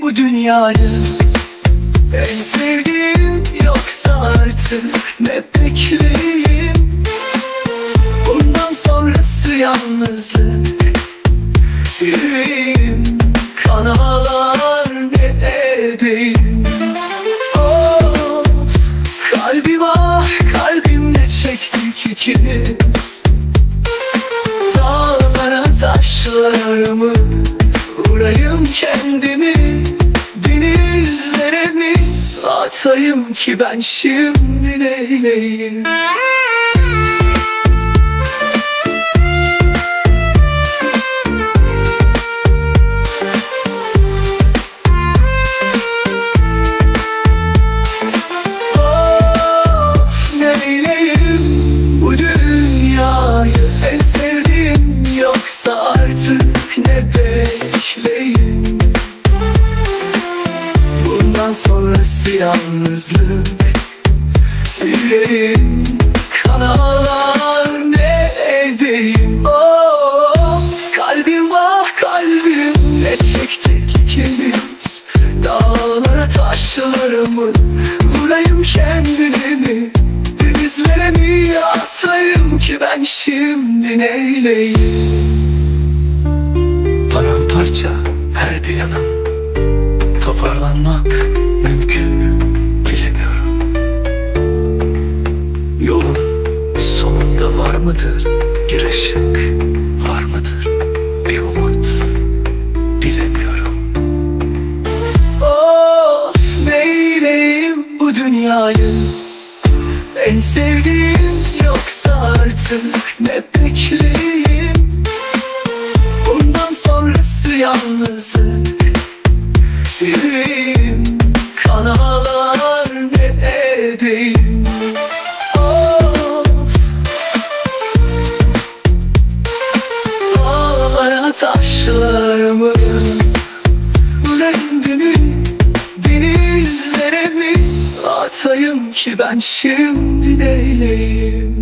bu dünyayı? En sevdiğim yoksa artık ne bekleyeyim? Bundan sonrası yalnızlık. Yüreğim kan ağlar, ne edeyim? Of, kalbim ah kalbim, ne çektik ikimiz? Dağlara taşlarımı vurayım kendimi, denizlere mi atayım ki ben şimdi neyleyim? Of, neyleyim bu dünyayı? En sevdiğim yoksa artık ne bekleyeyim? Bundan sonrası yalnızlık. Yüreğim kan ağlar, ne edeyim? Of, kalbim ah kalbim, ne çektik ikimiz? Dağlara taşlarımı vurayım kendimi, denizlere mi atayım ki ben şimdi neyleyim? Paramparça her bir yanım, toparlanmak mümkün mü bilemiyorum. Yolun sonunda var mıdır bir ışık, var mıdır bir umut bilemiyorum. Of, neyleyim bu dünyayı? En sevdiğim yoksa artık ne bekleyeyim? Bundan sonrası yalnızlık. Yüreğim kan ağlar, ne edeyim? Of, dağlara taşlarımı rendimi, denizlere mi atayım ki ben şimdi neyleyim?